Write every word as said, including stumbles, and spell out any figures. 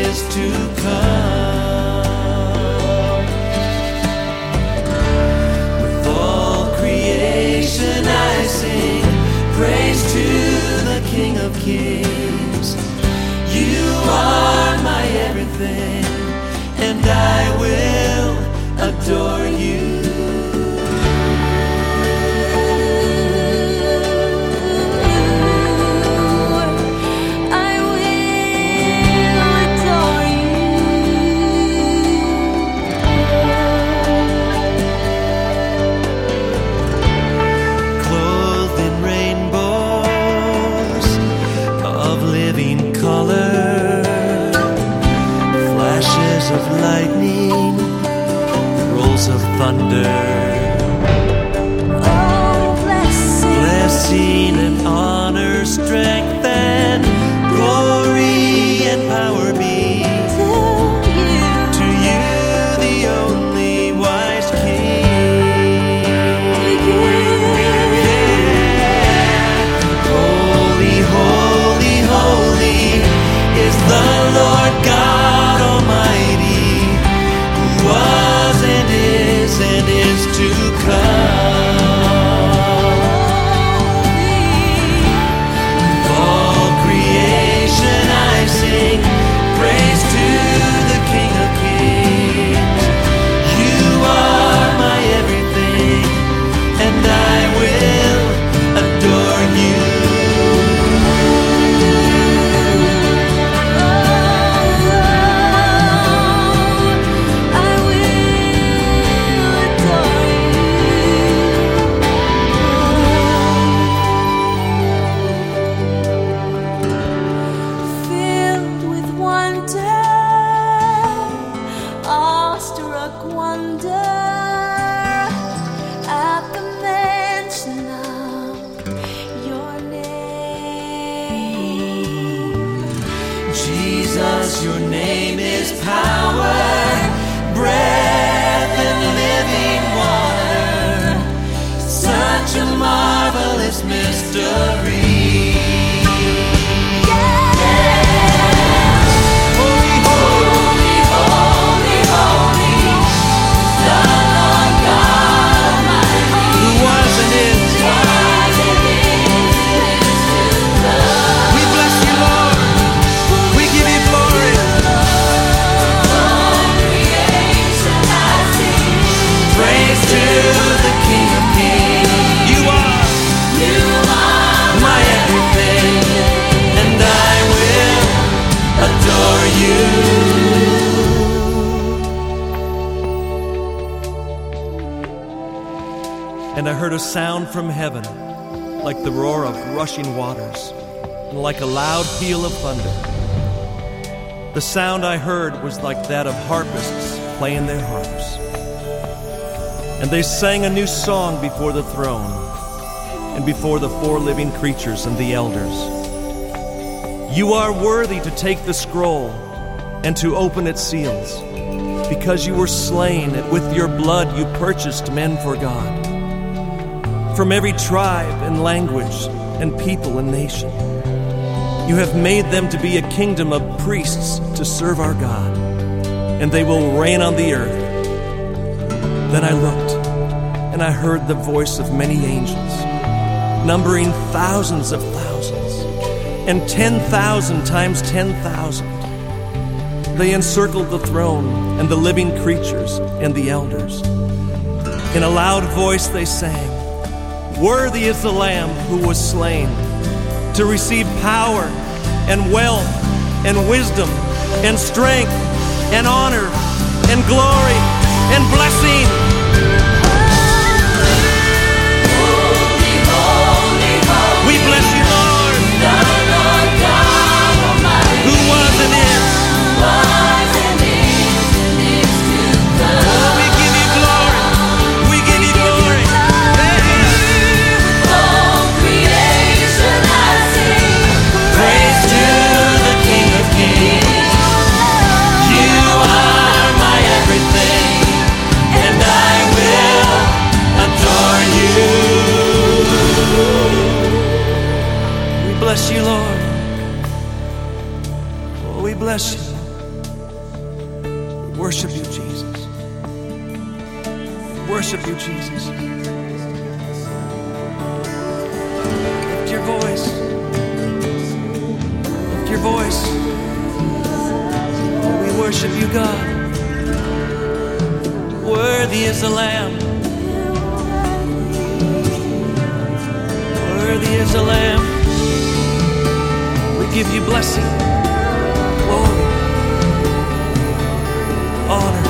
is to come. With all creation I sing praise to the King of Kings. You are my everything, and I will adore you. Of lightning, rolls of thunder. Oh, blessing, blessing and honor, strength and glory and power be to you, to you, the only wise King. Yeah. Holy, holy, holy is the Lord God Almighty, was and is and is to come. With all creation I sing praise to the King of Kings. You are my everything, and I will adore you. Jesus, your name is power, breath and living water, such a marvelous mystery. And I heard a sound from heaven, like the roar of rushing waters, and like a loud peal of thunder. The sound I heard was like that of harpists playing their harps. And they sang a new song before the throne, and before the four living creatures and the elders. You are worthy to take the scroll and to open its seals, because you were slain, and with your blood you purchased men for God, from every tribe and language and people and nation. You have made them to be a kingdom of priests to serve our God, and they will reign on the earth. Then I looked, and I heard the voice of many angels, numbering thousands of thousands, and ten thousand times ten thousand. They encircled the throne and the living creatures and the elders. In a loud voice they sang, "Worthy is the Lamb who was slain to receive power and wealth and wisdom and strength and honor and glory and blessing." holy, holy, holy, We bless you, Lord, the Lord God Almighty, who was and is. was and is and is to come. Oh, we give you glory. We give you glory. All creation I sing Praise to the King of Kings. You are my everything, and I will adore you. We bless you, Lord. Oh, we bless you. Worship you, Jesus. Worship you, Jesus. Lift your voice. Lift your voice. We worship you, God. Worthy is the Lamb. Worthy is the Lamb. We give you blessing, glory, honor.